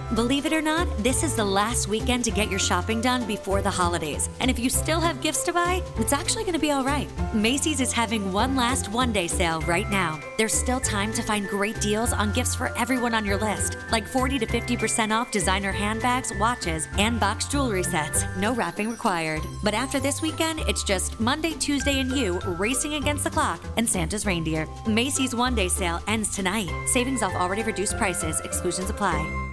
Believe it or not, this is the last weekend to get your shopping done before the holidays. And if you still have gifts to buy, it's actually going to be all right. Macy's is having one last one-day sale right now. There's still time to find great deals on gifts for everyone on your list, like 40 to 50% off designer handbags, watches, and box jewelry sets. No wrapping required. But after this weekend, it's just Monday, Tuesday, and you racing against the clock and Santa's reindeer. Macy's one-day sale ends tonight. Savings off already reduced prices. Exclusions apply.